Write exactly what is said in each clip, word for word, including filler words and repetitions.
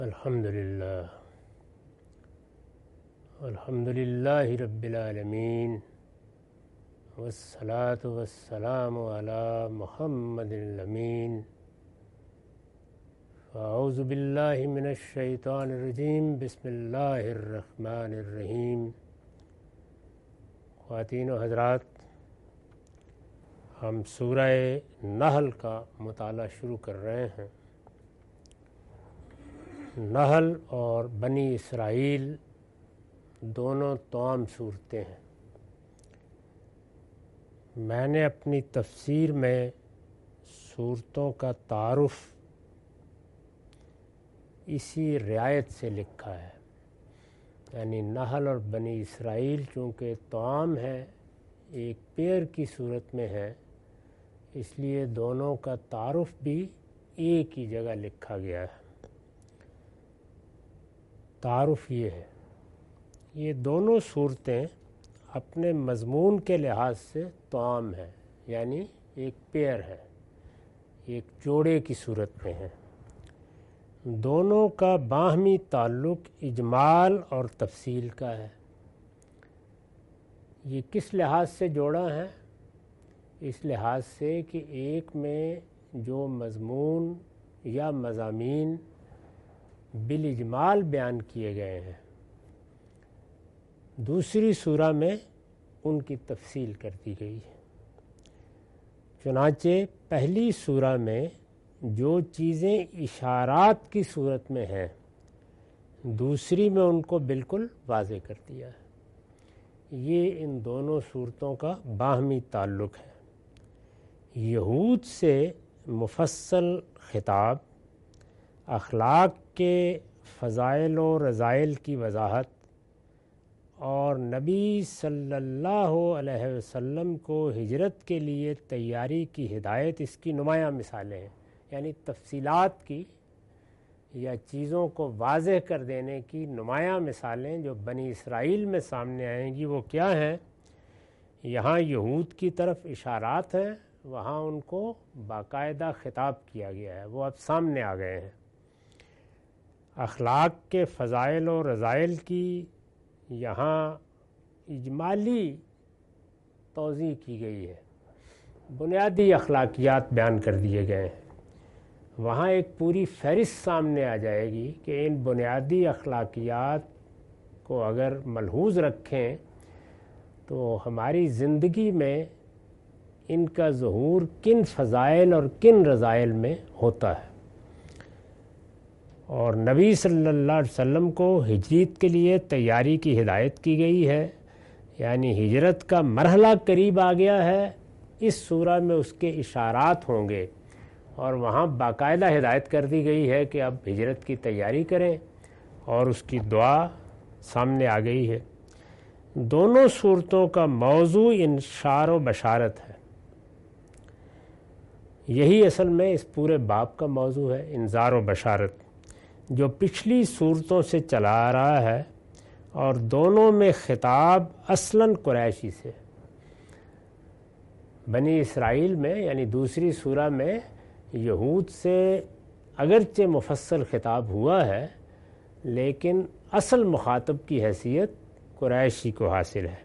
الحمدللہ الحمدللہ رب العالمین والصلاة والسلام علی محمد الامین اعوذ باللہ من الشیطان الرجیم بسم اللہ الرحمن الرحیم۔ خواتین و حضرات، ہم سورہ نحل کا مطالعہ شروع کر رہے ہیں۔ نحل اور بنی اسرائیل دونوں توام صورتیں ہیں۔ میں نے اپنی تفسیر میں صورتوں کا تعارف اسی رعایت سے لکھا ہے، یعنی نحل اور بنی اسرائیل چونکہ توام ہے، ایک پیر کی صورت میں ہے، اس لیے دونوں کا تعارف بھی ایک ہی جگہ لکھا گیا ہے۔ تعارف یہ ہے، یہ دونوں صورتیں اپنے مضمون کے لحاظ سے توام ہیں، یعنی ایک پیر ہے، ایک جوڑے کی صورت میں ہیں۔ دونوں کا باہمی تعلق اجمال اور تفصیل کا ہے۔ یہ کس لحاظ سے جوڑا ہے؟ اس لحاظ سے کہ ایک میں جو مضمون یا مضامین بالاجمال بیان کیے گئے ہیں، دوسری سورہ میں ان کی تفصیل کر دی گئی ہے۔ چنانچہ پہلی سورہ میں جو چیزیں اشارات کی صورت میں ہیں، دوسری میں ان کو بالکل واضح کر دیا ہے۔ یہ ان دونوں صورتوں کا باہمی تعلق ہے۔ یہود سے مفصل خطاب، اخلاق کے فضائل و رذائل کی وضاحت اور نبی صلی اللہ علیہ وسلم کو ہجرت کے لیے تیاری کی ہدایت اس کی نمایاں مثالیں ہیں، یعنی تفصیلات کی یا چیزوں کو واضح کر دینے کی نمایاں مثالیں جو بنی اسرائیل میں سامنے آئیں گی۔ وہ کیا ہیں؟ یہاں یہود کی طرف اشارات ہیں، وہاں ان کو باقاعدہ خطاب کیا گیا ہے، وہ اب سامنے آ گئے ہیں۔ اخلاق کے فضائل و رذائل کی یہاں اجمالی توضیح کی گئی ہے، بنیادی اخلاقیات بیان کر دیے گئے ہیں۔ وہاں ایک پوری فہرست سامنے آ جائے گی کہ ان بنیادی اخلاقیات کو اگر ملحوظ رکھیں تو ہماری زندگی میں ان کا ظہور کن فضائل اور کن رذائل میں ہوتا ہے۔ اور نبی صلی اللہ علیہ وسلم کو ہجرت کے لیے تیاری کی ہدایت کی گئی ہے، یعنی ہجرت کا مرحلہ قریب آ گیا ہے۔ اس سورہ میں اس کے اشارات ہوں گے اور وہاں باقاعدہ ہدایت کر دی گئی ہے کہ اب ہجرت کی تیاری کریں، اور اس کی دعا سامنے آ گئی ہے۔ دونوں صورتوں کا موضوع انذار و بشارت ہے۔ یہی اصل میں اس پورے باب کا موضوع ہے، انذار و بشارت، جو پچھلی صورتوں سے چلا آ رہا ہے، اور دونوں میں خطاب اصلاً قریشی سے۔ بنی اسرائیل میں یعنی دوسری سورہ میں یہود سے اگرچہ مفصل خطاب ہوا ہے، لیکن اصل مخاطب کی حیثیت قریشی کو حاصل ہے۔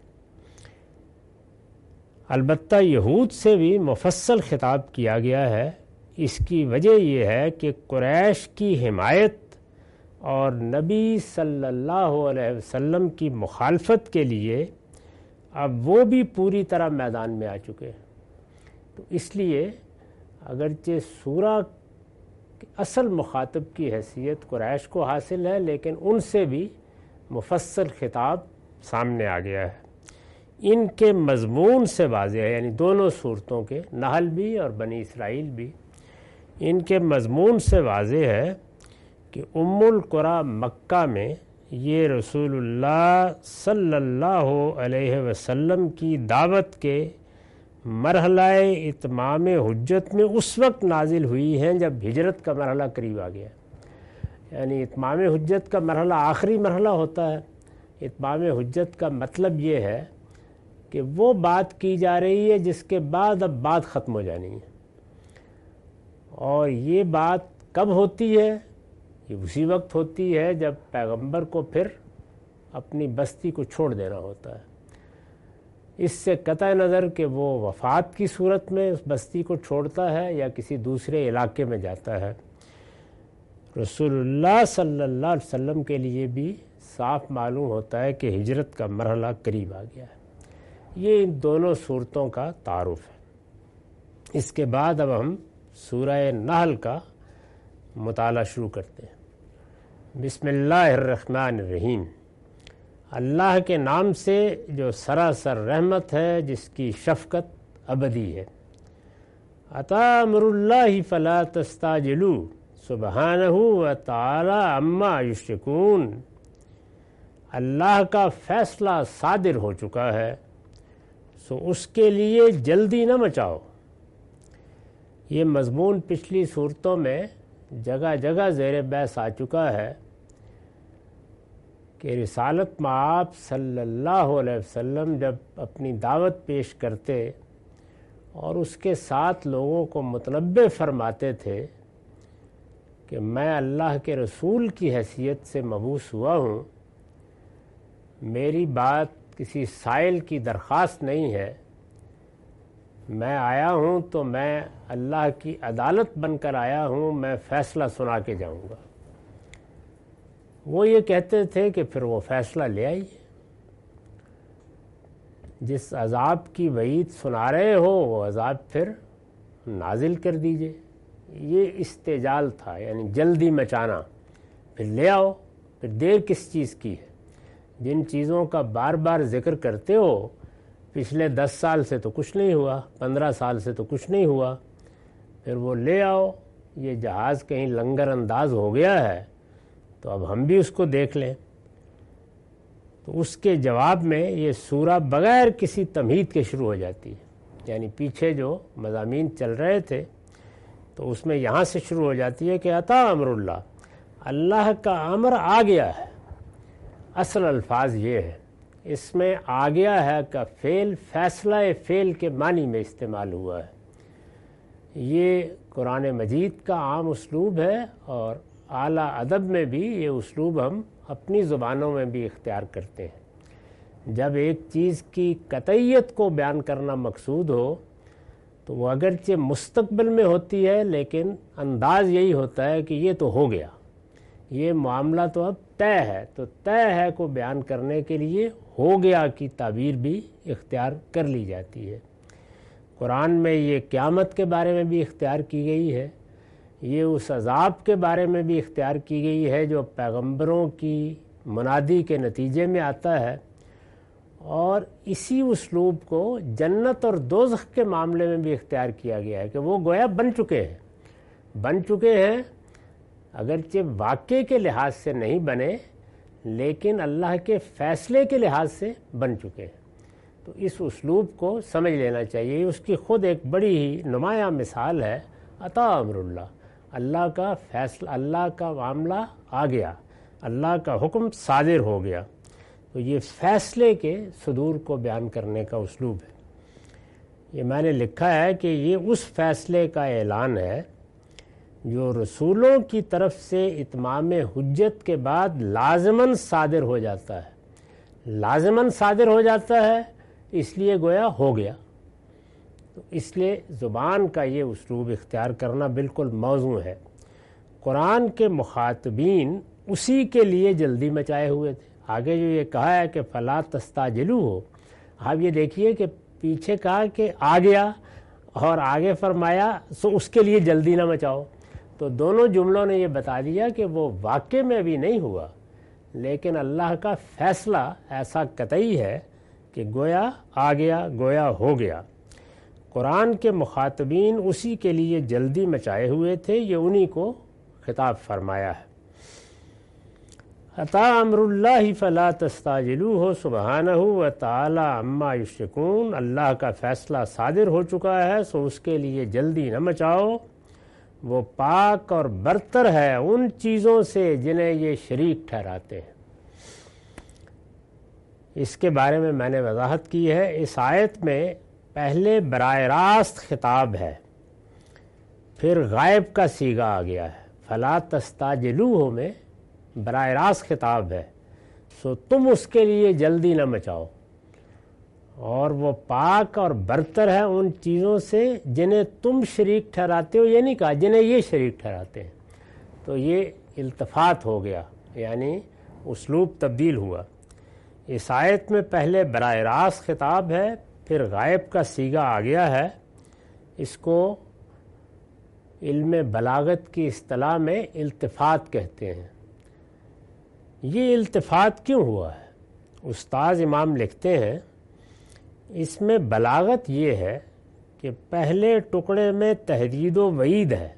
البتہ یہود سے بھی مفصل خطاب کیا گیا ہے۔ اس کی وجہ یہ ہے کہ قریش کی حمایت اور نبی صلی اللہ علیہ وسلم کی مخالفت کے لیے اب وہ بھی پوری طرح میدان میں آ چکے ہیں۔ تو اس لیے اگرچہ سورہ اصل مخاطب کی حیثیت قریش کو حاصل ہے، لیکن ان سے بھی مفصل خطاب سامنے آ گیا ہے۔ ان کے مضمون سے واضح ہے، یعنی دونوں صورتوں کے، نحل بھی اور بنی اسرائیل بھی، ان کے مضمون سے واضح ہے کہ ام القریٰ مکہ میں یہ رسول اللہ صلی اللہ علیہ وسلم کی دعوت کے مرحلہ اتمام حجت میں اس وقت نازل ہوئی ہیں جب ہجرت کا مرحلہ قریب آ گیا۔ یعنی اتمام حجت کا مرحلہ آخری مرحلہ ہوتا ہے۔ اتمام حجت کا مطلب یہ ہے کہ وہ بات کی جا رہی ہے جس کے بعد اب بات ختم ہو جانی ہے، اور یہ بات کب ہوتی ہے؟ یہ اسی وقت ہوتی ہے جب پیغمبر کو پھر اپنی بستی کو چھوڑ دینا ہوتا ہے۔ اس سے قطع نظر کہ وہ وفات کی صورت میں اس بستی کو چھوڑتا ہے یا کسی دوسرے علاقے میں جاتا ہے، رسول اللہ صلی اللہ علیہ وسلم کے لیے بھی صاف معلوم ہوتا ہے کہ ہجرت کا مرحلہ قریب آ گیا ہے۔ یہ ان دونوں صورتوں کا تعارف ہے۔ اس کے بعد اب ہم سورہ نحل کا مطالعہ شروع کرتے ہیں۔ بسم اللہ الرحمن الرحیم، اللہ کے نام سے جو سراسر رحمت ہے، جس کی شفقت ابدی ہے۔ عطا امر اللہ فلا تستعجلوا سبحانہ وتعالی عما یشرکون، اللہ کا فیصلہ صادر ہو چکا ہے سو اس کے لیے جلدی نہ مچاؤ۔ یہ مضمون پچھلی صورتوں میں جگہ جگہ زیر بحث آ چکا ہے کہ رسالت مآب صلی اللہ علیہ وسلم جب اپنی دعوت پیش کرتے اور اس کے ساتھ لوگوں کو متنبہ فرماتے تھے کہ میں اللہ کے رسول کی حیثیت سے مبعوث ہوا ہوں، میری بات کسی سائل کی درخواست نہیں ہے، میں آیا ہوں تو میں اللہ کی عدالت بن کر آیا ہوں، میں فیصلہ سنا کے جاؤں گا۔ وہ یہ کہتے تھے کہ پھر وہ فیصلہ لے آئیے، جس عذاب کی وعید سنا رہے ہو وہ عذاب پھر نازل کر دیجئے۔ یہ استعجال تھا، یعنی جلدی مچانا، پھر لے آؤ، پھر دیر کس چیز کی ہے؟ جن چیزوں کا بار بار ذکر کرتے ہو، پچھلے دس سال سے تو کچھ نہیں ہوا، پندرہ سال سے تو کچھ نہیں ہوا، پھر وہ لے آؤ۔ یہ جہاز کہیں لنگر انداز ہو گیا ہے تو اب ہم بھی اس کو دیکھ لیں۔ تو اس کے جواب میں یہ سورہ بغیر کسی تمہید کے شروع ہو جاتی ہے، یعنی پیچھے جو مضامین چل رہے تھے تو اس میں یہاں سے شروع ہو جاتی ہے کہ عطا امر اللہ، اللہ کا امر آ گیا ہے۔ اصل الفاظ یہ ہے، اس میں آ گیا ہے کا فعل فیصلہ فعل کے معنی میں استعمال ہوا ہے۔ یہ قرآن مجید کا عام اسلوب ہے اور اعلیٰ ادب میں بھی یہ اسلوب ہم اپنی زبانوں میں بھی اختیار کرتے ہیں۔ جب ایک چیز کی قطعیت کو بیان کرنا مقصود ہو تو وہ اگرچہ مستقبل میں ہوتی ہے، لیکن انداز یہی ہوتا ہے کہ یہ تو ہو گیا، یہ معاملہ تو اب طے ہے، تو طے ہے کو بیان کرنے کے لیے ہو گیا کی تعبیر بھی اختیار کر لی جاتی ہے۔ قرآن میں یہ قیامت کے بارے میں بھی اختیار کی گئی ہے، یہ اس عذاب کے بارے میں بھی اختیار کی گئی ہے جو پیغمبروں کی منادی کے نتیجے میں آتا ہے، اور اسی اسلوب کو جنت اور دوزخ کے معاملے میں بھی اختیار کیا گیا ہے کہ وہ گویا بن چکے ہیں بن چکے ہیں اگرچہ واقعے کے لحاظ سے نہیں بنے، لیکن اللہ کے فیصلے کے لحاظ سے بن چکے ہیں۔ تو اس اسلوب کو سمجھ لینا چاہیے۔ اس کی خود ایک بڑی ہی نمایاں مثال ہے عطا امر اللہ، اللہ کا فیصلہ، اللہ کا معاملہ آ گیا، اللہ کا حکم صادر ہو گیا۔ تو یہ فیصلے کے صدور کو بیان کرنے کا اسلوب ہے۔ یہ میں نے لکھا ہے کہ یہ اس فیصلے کا اعلان ہے جو رسولوں کی طرف سے اتمام حجت کے بعد لازماً صادر ہو جاتا ہے۔ لازماً صادر ہو جاتا ہے اس لیے گویا ہو گیا، تو اس لیے زبان کا یہ اسلوب اختیار کرنا بالکل موزوں ہے۔ قرآن کے مخاطبین اسی کے لیے جلدی مچائے ہوئے تھے۔ آگے جو یہ کہا ہے کہ فلا تستعجلوا ہو، آپ یہ دیکھیے کہ پیچھے کہا کہ آ گیا اور آگے فرمایا سو اس کے لیے جلدی نہ مچاؤ۔ تو دونوں جملوں نے یہ بتا دیا کہ وہ واقع میں ابھی نہیں ہوا، لیکن اللہ کا فیصلہ ایسا قطعی ہے کہ گویا آ گیا، گویا ہو گیا۔ قرآن کے مخاطبین اسی کے لیے جلدی مچائے ہوئے تھے، یہ انہی کو خطاب فرمایا ہے۔ عطا امر اللہ فلا تستعجلوہ سبحانہ وتعالی عما یشرکون، اللہ کا فیصلہ صادر ہو چکا ہے سو اس کے لیے جلدی نہ مچاؤ، وہ پاک اور برتر ہے ان چیزوں سے جنہیں یہ شریک ٹھہراتے ہیں۔ اس کے بارے میں میں نے وضاحت کی ہے۔ اس آیت میں پہلے براہ راست خطاب ہے، پھر غائب کا صیغہ آ گیا ہے، فلا تستعجلوہ میں براہ راست خطاب ہے، سو تم اس کے لیے جلدی نہ مچاؤ، اور وہ پاک اور برتر ہے ان چیزوں سے جنہیں تم شریک ٹھہراتے ہو، یہ نہیں کہا جنہیں یہ شریک ٹھہراتے ہیں۔ تو یہ التفات ہو گیا، یعنی اسلوب تبدیل ہوا۔ اس آیت میں پہلے براہ راست خطاب ہے، پھر غائب کا صیغہ آ گیا ہے۔ اس کو علم بلاغت کی اصطلاح میں التفات کہتے ہیں۔ یہ التفات کیوں ہوا ہے؟ استاذ امام لکھتے ہیں اس میں بلاغت یہ ہے کہ پہلے ٹکڑے میں تہدید و وعید ہے،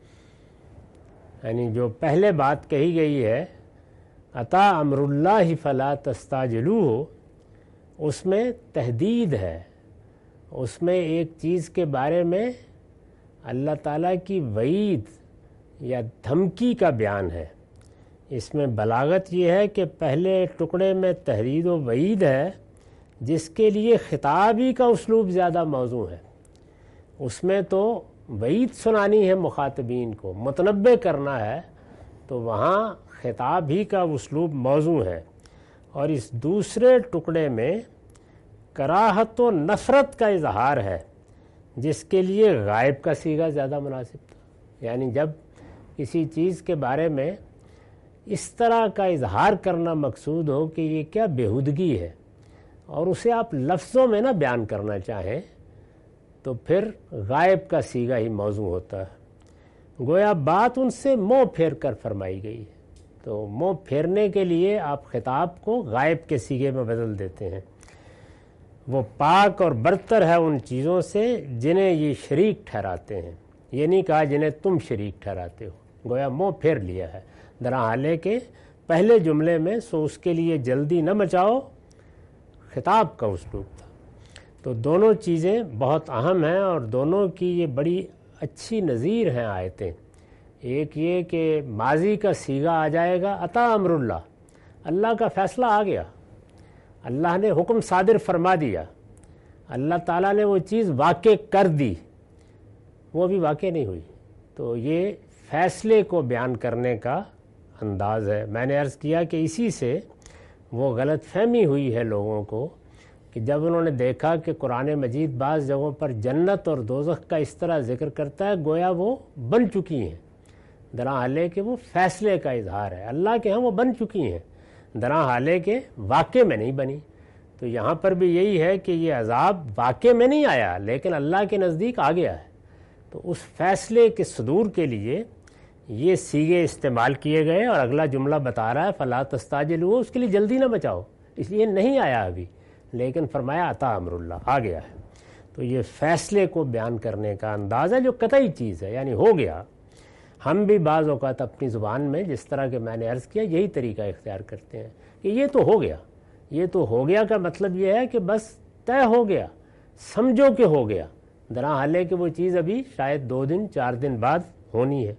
یعنی جو پہلے بات کہی گئی ہے اتا امر اللہ فلا تستعجلوہ، اس میں تہدید ہے، اس میں ایک چیز کے بارے میں اللہ تعالیٰ کی وعید یا دھمکی کا بیان ہے۔ اس میں بلاغت یہ ہے کہ پہلے ٹکڑے میں تہدید و وعید ہے، جس کے لیے خطابی کا اسلوب زیادہ موزوں ہے۔ اس میں تو وعید سنانی ہے مخاطبین کو، متنبع کرنا ہے، تو وہاں خطاب ہی کا اسلوب موزوں ہے۔ اور اس دوسرے ٹکڑے میں کراہت و نفرت کا اظہار ہے، جس کے لیے غائب کا صیغہ زیادہ مناسب تھا۔ یعنی جب کسی چیز کے بارے میں اس طرح کا اظہار کرنا مقصود ہو کہ یہ کیا بےہودگی ہے، اور اسے آپ لفظوں میں نہ بیان کرنا چاہیں، تو پھر غائب کا صیغہ ہی موضوع ہوتا ہے۔ گویا بات ان سے منہ پھیر کر فرمائی گئی ہے، تو منہ پھیرنے کے لیے آپ خطاب کو غائب کے صیغے میں بدل دیتے ہیں۔ وہ پاک اور برتر ہے ان چیزوں سے جنہیں یہ شریک ٹھہراتے ہیں، یہ نہیں کہا جنہیں تم شریک ٹھہراتے ہو، گویا منہ پھیر لیا ہے۔ درا حالے کے پہلے جملے میں سو اس کے لیے جلدی نہ مچاؤ خطاب کا اسلوب تھا۔ تو دونوں چیزیں بہت اہم ہیں، اور دونوں کی یہ بڑی اچھی نظیر ہیں آیتیں۔ ایک یہ کہ ماضی کا صیغہ آ جائے گا اتا امر اللہ، اللہ کا فیصلہ آ گیا، اللہ نے حکم صادر فرما دیا، اللہ تعالیٰ نے وہ چیز واقع کر دی، وہ بھی واقع نہیں ہوئی۔ تو یہ فیصلے کو بیان کرنے کا انداز ہے۔ میں نے عرض کیا کہ اسی سے وہ غلط فہمی ہوئی ہے لوگوں کو کہ جب انہوں نے دیکھا کہ قرآن مجید بعض جگہوں پر جنت اور دوزخ کا اس طرح ذکر کرتا ہے گویا وہ بن چکی ہیں، درا حالے کہ وہ فیصلے کا اظہار ہے، اللہ کے ہاں وہ بن چکی ہیں، درا حالے کہ واقع میں نہیں بنی۔ تو یہاں پر بھی یہی ہے کہ یہ عذاب واقع میں نہیں آیا، لیکن اللہ کے نزدیک آ گیا ہے۔ تو اس فیصلے کے صدور کے لیے یہ صیغے استعمال کیے گئے، اور اگلا جملہ بتا رہا ہے فلا تستعجلوہ، اس کے لیے جلدی نہ مچاؤ، اس لیے نہیں آیا ابھی، لیکن فرمایا عطا امر اللہ، آ گیا ہے۔ تو یہ فیصلے کو بیان کرنے کا انداز ہے جو قطعی چیز ہے، یعنی ہو گیا۔ ہم بھی بعض اوقات اپنی زبان میں جس طرح کہ میں نے عرض کیا یہی طریقہ اختیار کرتے ہیں کہ یہ تو ہو گیا، یہ تو ہو گیا کا مطلب یہ ہے کہ بس طے ہو گیا، سمجھو کہ ہو گیا، درا حالے کہ وہ چیز ابھی شاید دو دن چار دن بعد ہونی ہے۔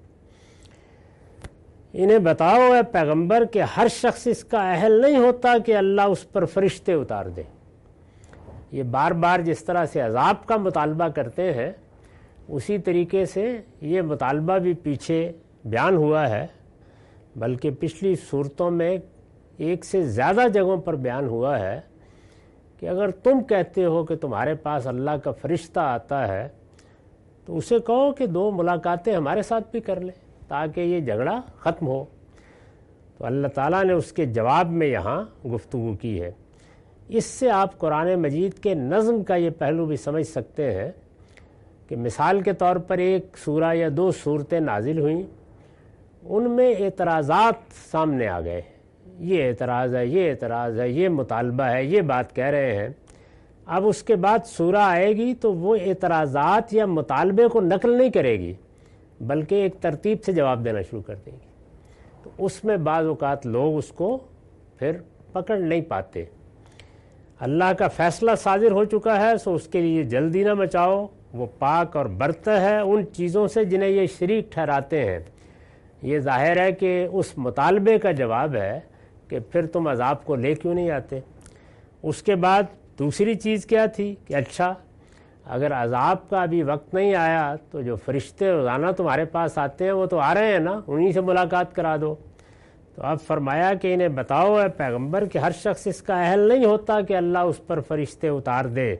انہیں بتاؤ اے پیغمبر کہ ہر شخص اس کا اہل نہیں ہوتا کہ اللہ اس پر فرشتے اتار دے۔ یہ بار بار جس طرح سے عذاب کا مطالبہ کرتے ہیں اسی طریقے سے یہ مطالبہ بھی پیچھے بیان ہوا ہے، بلکہ پچھلی صورتوں میں ایک سے زیادہ جگہوں پر بیان ہوا ہے کہ اگر تم کہتے ہو کہ تمہارے پاس اللہ کا فرشتہ آتا ہے تو اسے کہو کہ دو ملاقاتیں ہمارے ساتھ بھی کر لے تاکہ یہ جھگڑا ختم ہو۔ تو اللہ تعالیٰ نے اس کے جواب میں یہاں گفتگو کی ہے۔ اس سے آپ قرآن مجید کے نظم کا یہ پہلو بھی سمجھ سکتے ہیں کہ مثال کے طور پر ایک سورہ یا دو صورتیں نازل ہوئیں، ان میں اعتراضات سامنے آ گئے، یہ اعتراض ہے، یہ اعتراض ہے، یہ مطالبہ ہے، یہ بات کہہ رہے ہیں۔ اب اس کے بعد سورہ آئے گی تو وہ اعتراضات یا مطالبے کو نقل نہیں کرے گی بلکہ ایک ترتیب سے جواب دینا شروع کر دے گی۔ تو اس میں بعض اوقات لوگ اس کو پھر پکڑ نہیں پاتے۔ اللہ کا فیصلہ صادر ہو چکا ہے سو اس کے لیے جلدی نہ مچاؤ، وہ پاک اور برتر ہے ان چیزوں سے جنہیں یہ شریک ٹھہراتے ہیں۔ یہ ظاہر ہے کہ اس مطالبے کا جواب ہے کہ پھر تم عذاب کو لے کیوں نہیں آتے۔ اس کے بعد دوسری چیز کیا تھی کہ اچھا اگر عذاب کا ابھی وقت نہیں آیا تو جو فرشتے روزانہ تمہارے پاس آتے ہیں وہ تو آ رہے ہیں نا، انہی سے ملاقات کرا دو۔ تو اب فرمایا کہ انہیں بتاؤ اے پیغمبر کہ ہر شخص اس کا اہل نہیں ہوتا کہ اللہ اس پر فرشتے اتار دے۔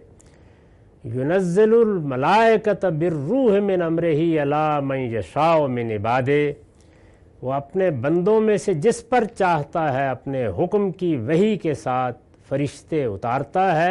ينزل الملائکۃ بالروح من امرہ علی من یشاء من عبادہ، وہ اپنے بندوں میں سے جس پر چاہتا ہے اپنے حکم کی وحی کے ساتھ فرشتے اتارتا ہے،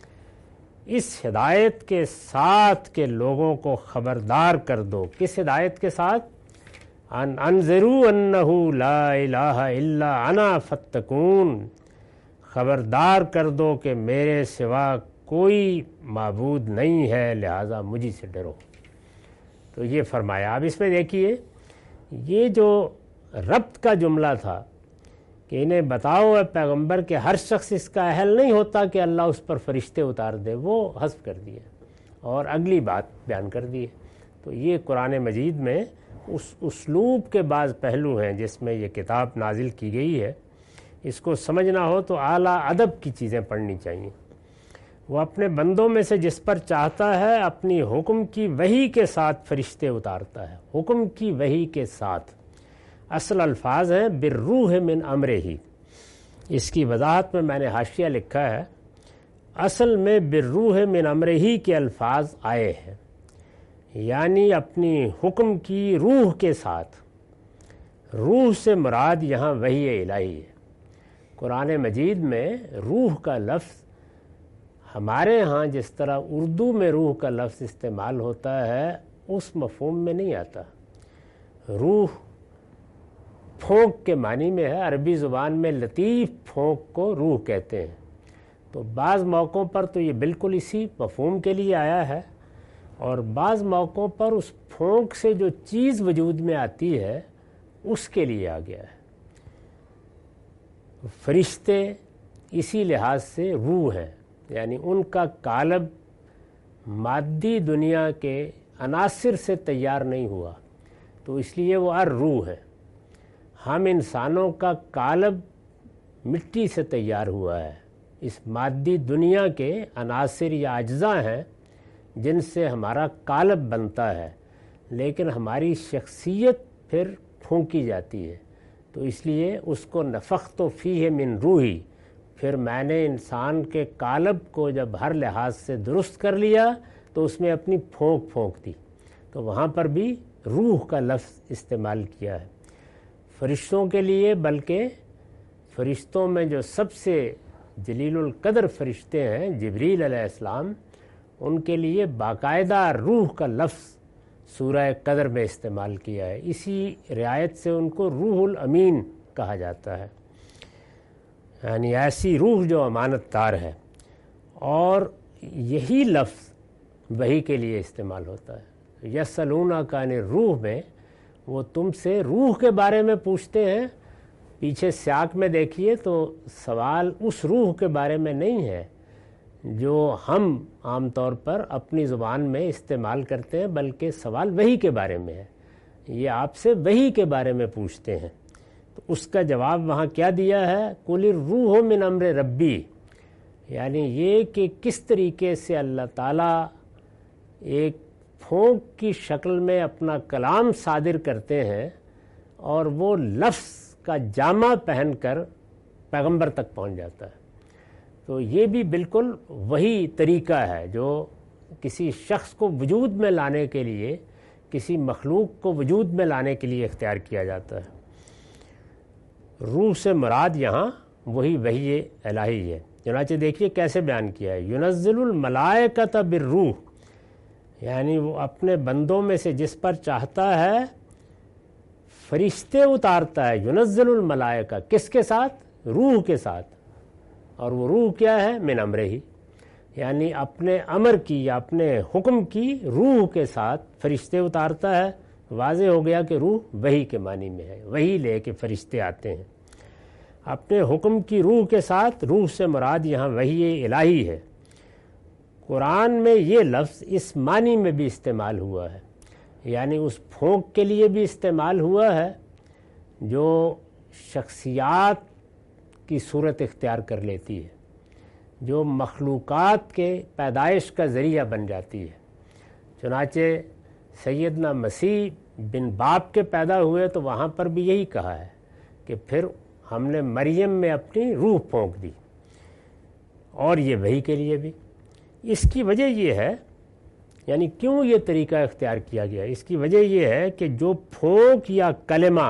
اس ہدایت کے ساتھ کہ لوگوں کو خبردار کر دو۔ کس ہدایت کے ساتھ؟ ان انذروا انہ لا الہ الا انا فاتقون، خبردار کر دو کہ میرے سوا کوئی معبود نہیں ہے لہذا مجھے سے ڈرو۔ تو یہ فرمایا۔ اب اس میں دیکھیے یہ جو ربط کا جملہ تھا کہ انہیں بتاؤ اے پیغمبر کہ ہر شخص اس کا اہل نہیں ہوتا کہ اللہ اس پر فرشتے اتار دے، وہ حذف کر دیا اور اگلی بات بیان کر دی۔ تو یہ قرآن مجید میں اس اسلوب کے بعض پہلو ہیں جس میں یہ کتاب نازل کی گئی ہے۔ اس کو سمجھنا ہو تو اعلیٰ ادب کی چیزیں پڑھنی چاہیے۔ وہ اپنے بندوں میں سے جس پر چاہتا ہے اپنی حکم کی وحی کے ساتھ فرشتے اتارتا ہے۔ حکم کی وحی کے ساتھ، اصل الفاظ ہیں بالروح من امرہ ہی۔ اس کی وضاحت میں میں نے حاشیہ لکھا ہے، اصل میں بالروح من امرہ ہی کے الفاظ آئے ہیں، یعنی اپنی حکم کی روح کے ساتھ۔ روح سے مراد یہاں وحی الہی ہے۔ قرآن مجید میں روح کا لفظ ہمارے ہاں جس طرح اردو میں روح کا لفظ استعمال ہوتا ہے اس مفہوم میں نہیں آتا۔ روح پھونک کے معنی میں ہے، عربی زبان میں لطیف پھونک کو روح کہتے ہیں۔ تو بعض موقعوں پر تو یہ بالکل اسی مفہوم کے لیے آیا ہے، اور بعض موقعوں پر اس پھونک سے جو چیز وجود میں آتی ہے اس کے لیے آ گیا ہے۔ فرشتے اسی لحاظ سے روح ہیں، یعنی ان کا قالب مادی دنیا کے عناصر سے تیار نہیں ہوا، تو اس لیے وہ الروح ہے۔ ہم انسانوں کا قالب مٹی سے تیار ہوا ہے، اس مادی دنیا کے عناصر یا اجزاء ہیں جن سے ہمارا قالب بنتا ہے، لیکن ہماری شخصیت پھر پھونکی جاتی ہے۔ تو اس لیے اس کو نفخت فیہ من روحی، پھر میں نے انسان کے قالب کو جب ہر لحاظ سے درست کر لیا تو اس میں اپنی پھونک پھونک دی، تو وہاں پر بھی روح کا لفظ استعمال کیا ہے فرشتوں کے لیے، بلکہ فرشتوں میں جو سب سے جلیل القدر فرشتے ہیں جبریل علیہ السلام، ان کے لیے باقاعدہ روح کا لفظ سورہ قدر میں استعمال کیا ہے۔ اسی رعایت سے ان کو روح الامین کہا جاتا ہے، یعنی ایسی روح جو امانت دار ہے، اور یہی لفظ وحی کے لیے استعمال ہوتا ہے۔ یسألونک عن الروح میں وہ تم سے روح کے بارے میں پوچھتے ہیں، پیچھے سیاق میں دیکھیے تو سوال اس روح کے بارے میں نہیں ہے جو ہم عام طور پر اپنی زبان میں استعمال کرتے ہیں، بلکہ سوال وحی کے بارے میں ہے۔ یہ آپ سے وحی کے بارے میں پوچھتے ہیں، تو اس کا جواب وہاں کیا دیا ہے؟ قُلِ الرُّوحُ مِنْ أَمْرِ رَبِّی، یعنی یہ کہ کس طریقے سے اللہ تعالیٰ ایک پھونک کی شکل میں اپنا کلام صادر کرتے ہیں اور وہ لفظ کا جامہ پہن کر پیغمبر تک پہنچ جاتا ہے۔ تو یہ بھی بالکل وہی طریقہ ہے جو کسی شخص کو وجود میں لانے کے لیے، کسی مخلوق کو وجود میں لانے کے لیے اختیار کیا جاتا ہے۔ روح سے مراد یہاں وہی وحی الہی ہے۔ چنانچہ دیکھیے کیسے بیان کیا ہے، ينزل الملائکۃ بالروح، یعنی وہ اپنے بندوں میں سے جس پر چاہتا ہے فرشتے اتارتا ہے۔ ينزل الملائکہ کس کے ساتھ؟ روح کے ساتھ، اور وہ روح کیا ہے؟ من امرہ ہی، یعنی اپنے امر کی یا اپنے حکم کی روح کے ساتھ فرشتے اتارتا ہے۔ واضح ہو گیا کہ روح وحی کے معنی میں ہے، وحی لے کے فرشتے آتے ہیں اپنے حکم کی روح کے ساتھ۔ روح سے مراد یہاں وحی الہی ہے۔ قرآن میں یہ لفظ اس معنی میں بھی استعمال ہوا ہے، یعنی اس پھونک کے لیے بھی استعمال ہوا ہے جو شخصیات کی صورت اختیار کر لیتی ہے، جو مخلوقات کے پیدائش کا ذریعہ بن جاتی ہے۔ چنانچہ سیدنا مسیح بن باپ کے پیدا ہوئے تو وہاں پر بھی یہی کہا ہے کہ پھر ہم نے مریم میں اپنی روح پھونک دی، اور یہ وحی کے لیے بھی۔ اس کی وجہ یہ ہے، یعنی کیوں یہ طریقہ اختیار کیا گیا، اس کی وجہ یہ ہے کہ جو پھونک یا کلمہ،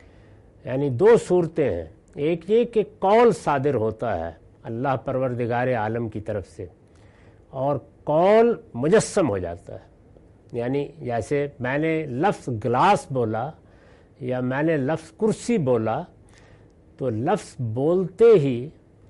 یعنی دو صورتیں ہیں، ایک یہ کہ قول صادر ہوتا ہے اللہ پروردگار عالم کی طرف سے، اور قول مجسم ہو جاتا ہے، یعنی جیسے میں نے لفظ گلاس بولا یا میں نے لفظ کرسی بولا، تو لفظ بولتے ہی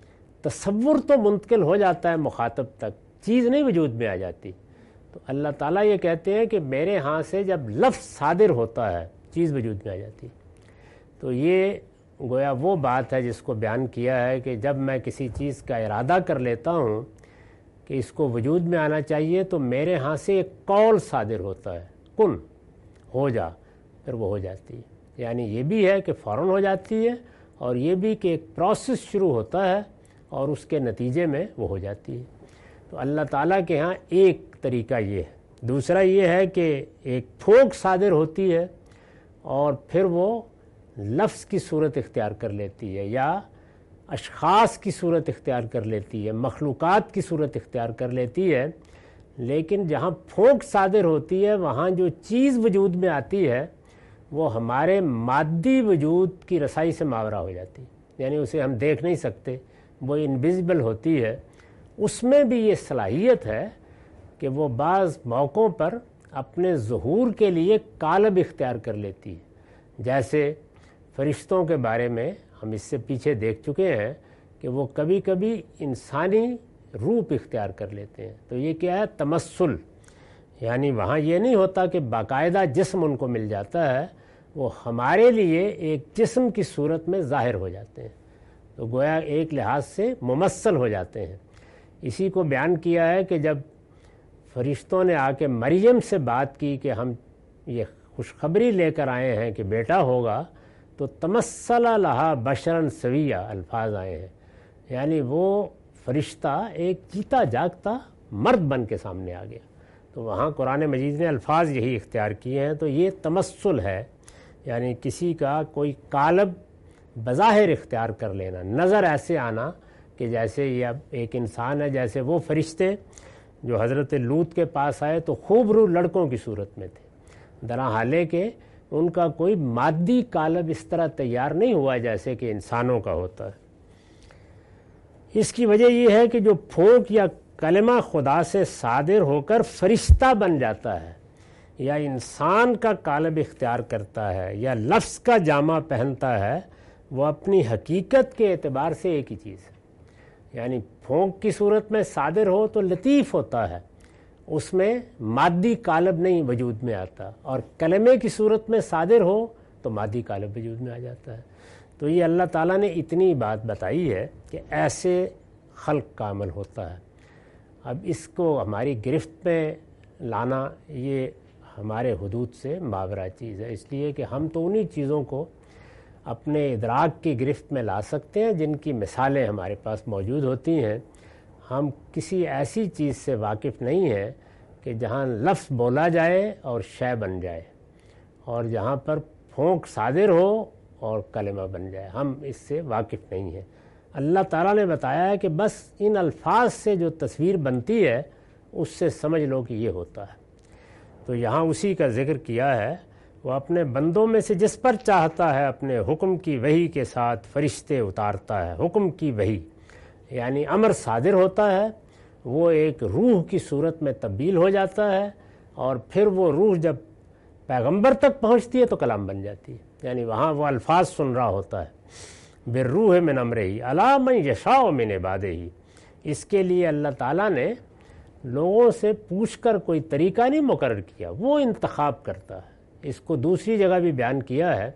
تصور تو منتقل ہو جاتا ہے مخاطب تک، چیز نہیں وجود میں آ جاتی۔ تو اللہ تعالیٰ یہ کہتے ہیں کہ میرے ہاں سے جب لفظ صادر ہوتا ہے چیز وجود میں آ جاتی۔ تو یہ گویا وہ بات ہے جس کو بیان کیا ہے کہ جب میں کسی چیز کا ارادہ کر لیتا ہوں کہ اس کو وجود میں آنا چاہیے تو میرے ہاں سے ایک قول صادر ہوتا ہے، کن ہو جا، پھر وہ ہو جاتی ہے۔ یعنی یہ بھی ہے کہ فوراً ہو جاتی ہے، اور یہ بھی کہ ایک پروسیس شروع ہوتا ہے اور اس کے نتیجے میں وہ ہو جاتی ہے۔ تو اللہ تعالیٰ کے ہاں ایک طریقہ یہ ہے۔ دوسرا یہ ہے کہ ایک پھونک صادر ہوتی ہے اور پھر وہ لفظ کی صورت اختیار کر لیتی ہے، یا اشخاص کی صورت اختیار کر لیتی ہے، مخلوقات کی صورت اختیار کر لیتی ہے۔ لیکن جہاں پھونک صادر ہوتی ہے وہاں جو چیز وجود میں آتی ہے وہ ہمارے مادی وجود کی رسائی سے ماورا ہو جاتی ہے، یعنی اسے ہم دیکھ نہیں سکتے، وہ انویزیبل ہوتی ہے۔ اس میں بھی یہ صلاحیت ہے کہ وہ بعض موقعوں پر اپنے ظہور کے لیے قالب اختیار کر لیتی ہے۔ جیسے فرشتوں کے بارے میں ہم اس سے پیچھے دیکھ چکے ہیں کہ وہ کبھی کبھی انسانی روپ اختیار کر لیتے ہیں۔ تو یہ کیا ہے؟ تمثل، یعنی وہاں یہ نہیں ہوتا کہ باقاعدہ جسم ان کو مل جاتا ہے، وہ ہمارے لیے ایک جسم کی صورت میں ظاہر ہو جاتے ہیں، تو گویا ایک لحاظ سے ممثل ہو جاتے ہیں۔ اسی کو بیان کیا ہے کہ جب فرشتوں نے آ کے مریم سے بات کی کہ ہم یہ خوشخبری لے کر آئے ہیں کہ بیٹا ہوگا، تو تمثل لہا بشرا سویہ الفاظ آئے ہیں، یعنی وہ فرشتہ ایک جیتا جاگتا مرد بن کے سامنے آ گیا۔ تو وہاں قرآن مجید نے الفاظ یہی اختیار کیے ہیں۔ تو یہ تمثل ہے، یعنی کسی کا کوئی قالب بظاہر اختیار کر لینا، نظر ایسے آنا کہ جیسے یہ اب ایک انسان ہے، جیسے وہ فرشتے جو حضرت لوط کے پاس آئے تو خوب رو لڑکوں کی صورت میں تھے، درا حالے کہ ان کا کوئی مادی قالب اس طرح تیار نہیں ہوا جیسے کہ انسانوں کا ہوتا ہے۔ اس کی وجہ یہ ہے کہ جو پھونک یا کلمہ خدا سے صادر ہو کر فرشتہ بن جاتا ہے، یا انسان کا قالب اختیار کرتا ہے، یا لفظ کا جامہ پہنتا ہے، وہ اپنی حقیقت کے اعتبار سے ایک ہی چیز ہے۔ یعنی پھونک کی صورت میں صادر ہو تو لطیف ہوتا ہے، اس میں مادی قالب نہیں وجود میں آتا، اور کلمے کی صورت میں صادر ہو تو مادی قالب وجود میں آ جاتا ہے۔ تو یہ اللہ تعالیٰ نے اتنی بات بتائی ہے کہ ایسے خلق کا عمل ہوتا ہے۔ اب اس کو ہماری گرفت میں لانا یہ ہمارے حدود سے ماورا چیز ہے، اس لیے کہ ہم تو انہی چیزوں کو اپنے ادراک کی گرفت میں لا سکتے ہیں جن کی مثالیں ہمارے پاس موجود ہوتی ہیں۔ ہم کسی ایسی چیز سے واقف نہیں ہیں کہ جہاں لفظ بولا جائے اور شے بن جائے، اور جہاں پر پھونک صادر ہو اور کلمہ بن جائے، ہم اس سے واقف نہیں ہیں۔ اللہ تعالیٰ نے بتایا ہے کہ بس ان الفاظ سے جو تصویر بنتی ہے اس سے سمجھ لو کہ یہ ہوتا ہے۔ تو یہاں اسی کا ذکر کیا ہے، وہ اپنے بندوں میں سے جس پر چاہتا ہے اپنے حکم کی وحی کے ساتھ فرشتے اتارتا ہے۔ حکم کی وحی یعنی امر صادر ہوتا ہے، وہ ایک روح کی صورت میں تبدیل ہو جاتا ہے، اور پھر وہ روح جب پیغمبر تک پہنچتی ہے تو کلام بن جاتی ہے۔ یعنی وہاں وہ الفاظ سن رہا ہوتا ہے، بالروح من امرہ الی من یشاء من عبادہ۔ اس کے لیے اللہ تعالیٰ نے لوگوں سے پوچھ کر کوئی طریقہ نہیں مقرر کیا، وہ انتخاب کرتا ہے۔ اس کو دوسری جگہ بھی بیان کیا ہے،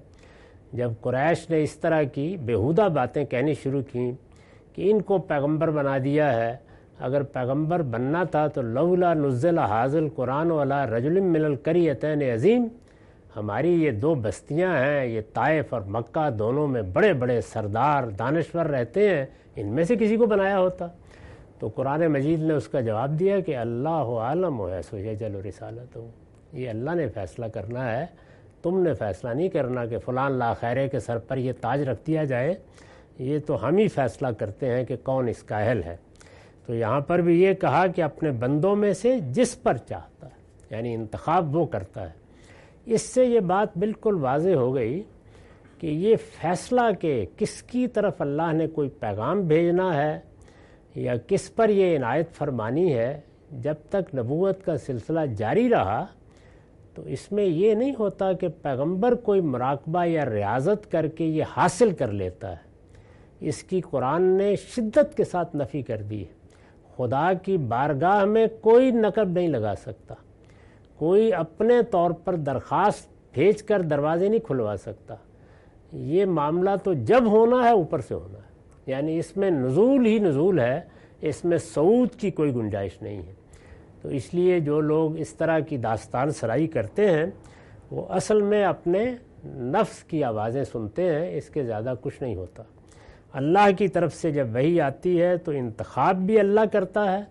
جب قریش نے اس طرح کی بیہودہ باتیں کہنی شروع کیں کہ ان کو پیغمبر بنا دیا ہے، اگر پیغمبر بننا تھا تو لولا نزل ھذا القرآن علی رجل من القریتین عظیم، ہماری یہ دو بستیاں ہیں، یہ طائف اور مکہ، دونوں میں بڑے بڑے سردار دانشور رہتے ہیں، ان میں سے کسی کو بنایا ہوتا۔ تو قرآن مجید نے اس کا جواب دیا کہ اللہ عالم ہے سو یجعل رسالتہ، یہ اللہ نے فیصلہ کرنا ہے، تم نے فیصلہ نہیں کرنا کہ فلان لا خیرے کے سر پر یہ تاج رکھ دیا جائے، یہ تو ہم ہی فیصلہ کرتے ہیں کہ کون اس کا اہل ہے۔ تو یہاں پر بھی یہ کہا کہ اپنے بندوں میں سے جس پر چاہتا ہے، یعنی انتخاب وہ کرتا ہے۔ اس سے یہ بات بالکل واضح ہو گئی کہ یہ فیصلہ کہ کس کی طرف اللہ نے کوئی پیغام بھیجنا ہے یا کس پر یہ عنایت فرمانی ہے، جب تک نبوت کا سلسلہ جاری رہا تو اس میں یہ نہیں ہوتا کہ پیغمبر کوئی مراقبہ یا ریاضت کر کے یہ حاصل کر لیتا ہے۔ اس کی قرآن نے شدت کے ساتھ نفی کر دی ہے۔ خدا کی بارگاہ میں کوئی نقب نہیں لگا سکتا، کوئی اپنے طور پر درخواست بھیج کر دروازے نہیں کھلوا سکتا۔ یہ معاملہ تو جب ہونا ہے اوپر سے ہونا ہے، یعنی اس میں نزول ہی نزول ہے، اس میں صعود کی کوئی گنجائش نہیں ہے۔ تو اس لیے جو لوگ اس طرح کی داستان سرائی کرتے ہیں وہ اصل میں اپنے نفس کی آوازیں سنتے ہیں، اس کے زیادہ کچھ نہیں ہوتا۔ اللہ کی طرف سے جب وحی آتی ہے تو انتخاب بھی اللہ کرتا ہے،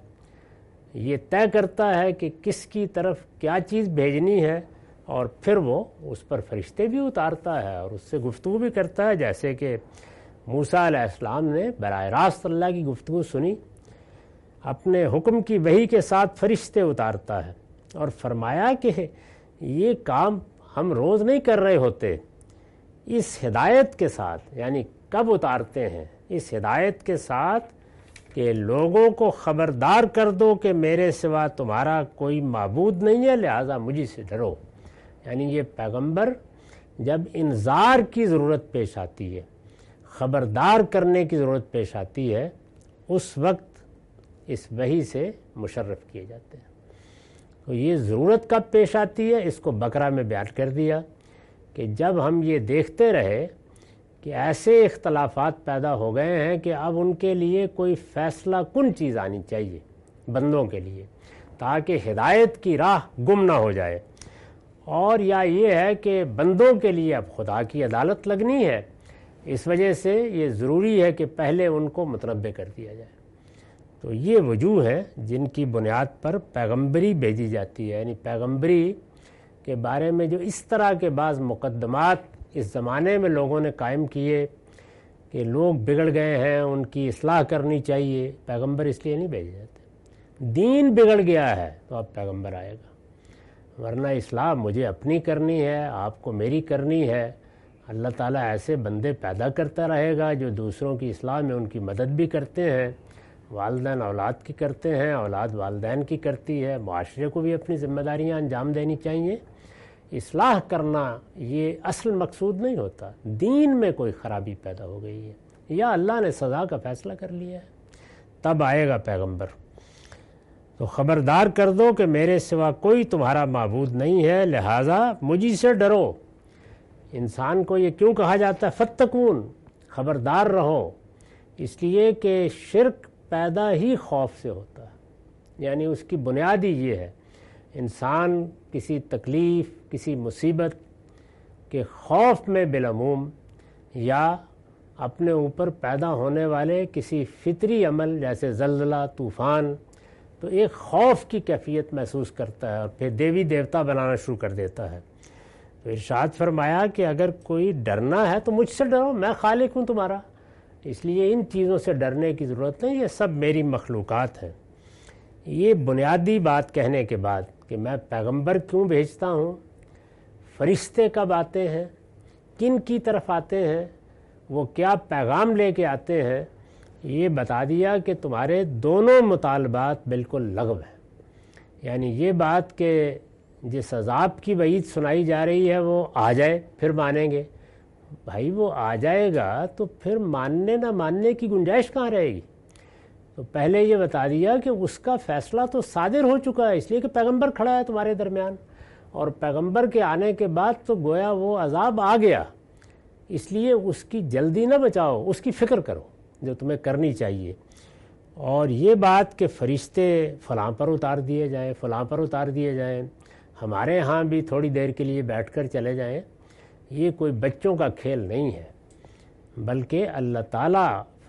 یہ طے کرتا ہے کہ کس کی طرف کیا چیز بھیجنی ہے، اور پھر وہ اس پر فرشتے بھی اتارتا ہے اور اس سے گفتگو بھی کرتا ہے، جیسے کہ موسیٰ علیہ السلام نے براہ راست اللہ کی گفتگو سنی، اپنے حکم کی وحی کے ساتھ فرشتے اتارتا ہے اور فرمایا کہ یہ کام ہم روز نہیں کر رہے ہوتے، اس ہدایت کے ساتھ، یعنی کب اتارتے ہیں؟ اس ہدایت کے ساتھ کہ لوگوں کو خبردار کر دو کہ میرے سوا تمہارا کوئی معبود نہیں ہے، لہٰذا مجھے سے ڈرو۔ یعنی یہ پیغمبر جب انذار کی ضرورت پیش آتی ہے، خبردار کرنے کی ضرورت پیش آتی ہے، اس وقت اس وحی سے مشرف کیے جاتے ہیں۔ تو یہ ضرورت کب پیش آتی ہے، اس کو بقرہ میں بیان کر دیا کہ جب ہم یہ دیکھتے رہے کہ ایسے اختلافات پیدا ہو گئے ہیں کہ اب ان کے لیے کوئی فیصلہ کن چیز آنی چاہیے بندوں کے لیے، تاکہ ہدایت کی راہ گم نہ ہو جائے، اور یا یہ ہے کہ بندوں کے لیے اب خدا کی عدالت لگنی ہے، اس وجہ سے یہ ضروری ہے کہ پہلے ان کو متنبع کر دیا جائے۔ تو یہ وجوہ ہیں جن کی بنیاد پر پیغمبری بھیجی جاتی ہے، یعنی پیغمبری کے بارے میں جو اس طرح کے بعض مقدمات اس زمانے میں لوگوں نے قائم کیے کہ لوگ بگڑ گئے ہیں، ان کی اصلاح کرنی چاہیے، پیغمبر اس لیے نہیں بھیجے جاتے۔ دین بگڑ گیا ہے تو اب پیغمبر آئے گا، ورنہ اصلاح مجھے اپنی کرنی ہے، آپ کو میری کرنی ہے۔ اللہ تعالیٰ ایسے بندے پیدا کرتا رہے گا جو دوسروں کی اصلاح میں ان کی مدد بھی کرتے ہیں، والدین اولاد کی کرتے ہیں، اولاد والدین کی کرتی ہے، معاشرے کو بھی اپنی ذمہ داریاں انجام دینی چاہیے۔ اصلاح کرنا یہ اصل مقصود نہیں ہوتا، دین میں کوئی خرابی پیدا ہو گئی ہے یا اللہ نے سزا کا فیصلہ کر لیا ہے، تب آئے گا پیغمبر۔ تو خبردار کر دو کہ میرے سوا کوئی تمہارا معبود نہیں ہے، لہٰذا مجھی سے ڈرو۔ انسان کو یہ کیوں کہا جاتا ہے فتقون، خبردار رہو؟ اس لیے کہ شرک پیدا ہی خوف سے ہوتا ہے، یعنی اس کی بنیاد ہی یہ ہے، انسان کسی تکلیف، کسی مصیبت کے خوف میں بالعموم یا اپنے اوپر پیدا ہونے والے کسی فطری عمل جیسے زلزلہ، طوفان، تو ایک خوف کی کیفیت محسوس کرتا ہے اور پھر دیوی دیوتا بنانا شروع کر دیتا ہے۔ تو ارشاد فرمایا کہ اگر کوئی ڈرنا ہے تو مجھ سے ڈرو، میں خالق ہوں تمہارا، اس لیے ان چیزوں سے ڈرنے کی ضرورت نہیں، یہ سب میری مخلوقات ہیں۔ یہ بنیادی بات کہنے کے بعد کہ میں پیغمبر کیوں بھیجتا ہوں، فرشتے کب آتے ہیں، کن کی طرف آتے ہیں، وہ کیا پیغام لے کے آتے ہیں، یہ بتا دیا کہ تمہارے دونوں مطالبات بالکل لغو ہیں۔ یعنی یہ بات کہ جس عذاب کی وعید سنائی جا رہی ہے وہ آ جائے پھر مانیں گے، بھائی وہ آ جائے گا تو پھر ماننے نہ ماننے کی گنجائش کہاں رہے گی؟ تو پہلے یہ بتا دیا کہ اس کا فیصلہ تو صادر ہو چکا ہے، اس لیے کہ پیغمبر کھڑا ہے تمہارے درمیان، اور پیغمبر کے آنے کے بعد تو گویا وہ عذاب آ گیا، اس لیے اس کی جلدی نہ بچاؤ، اس کی فکر کرو جو تمہیں کرنی چاہیے۔ اور یہ بات کہ فرشتے فلاں پر اتار دیے جائیں، فلاں پر اتار دیے جائیں، ہمارے ہاں بھی تھوڑی دیر کے لیے بیٹھ کر چلے جائیں، یہ کوئی بچوں کا کھیل نہیں ہے، بلکہ اللہ تعالیٰ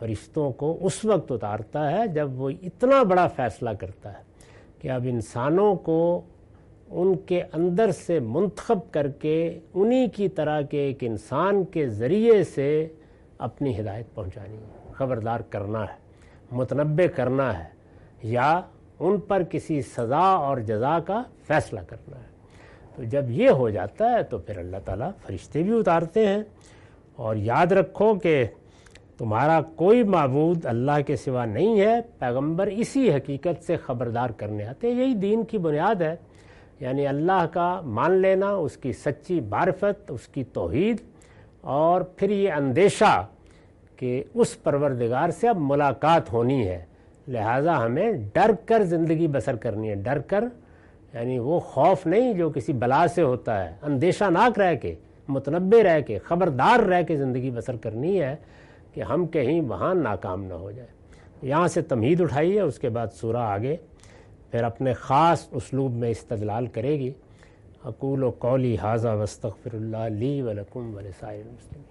فرشتوں کو اس وقت اتارتا ہے جب وہ اتنا بڑا فیصلہ کرتا ہے کہ اب انسانوں کو ان کے اندر سے منتخب کر کے انہی کی طرح کے ایک انسان کے ذریعے سے اپنی ہدایت پہنچانی ہے، خبردار کرنا ہے، متنبع کرنا ہے، یا ان پر کسی سزا اور جزا کا فیصلہ کرنا ہے۔ تو جب یہ ہو جاتا ہے تو پھر اللہ تعالیٰ فرشتے بھی اتارتے ہیں۔ اور یاد رکھو کہ تمہارا کوئی معبود اللہ کے سوا نہیں ہے، پیغمبر اسی حقیقت سے خبردار کرنے آتے ہیں۔ یہی دین کی بنیاد ہے، یعنی اللہ کا مان لینا، اس کی سچی معرفت، اس کی توحید، اور پھر یہ اندیشہ کہ اس پروردگار سے اب ملاقات ہونی ہے، لہٰذا ہمیں ڈر کر زندگی بسر کرنی ہے۔ ڈر کر یعنی وہ خوف نہیں جو کسی بلا سے ہوتا ہے، اندیشہ ناک رہ کے، متنبع رہ کے، خبردار رہ کے زندگی بسر کرنی ہے کہ ہم کہیں وہاں ناکام نہ ہو جائے۔ یہاں سے تمہید اٹھائی ہے، اس کے بعد سورہ آگے پھر اپنے خاص اسلوب میں استدلال کرے گی۔ اقول و قولی ھذا واستغفر اللہ لی ولکم ولسائر المسلمین۔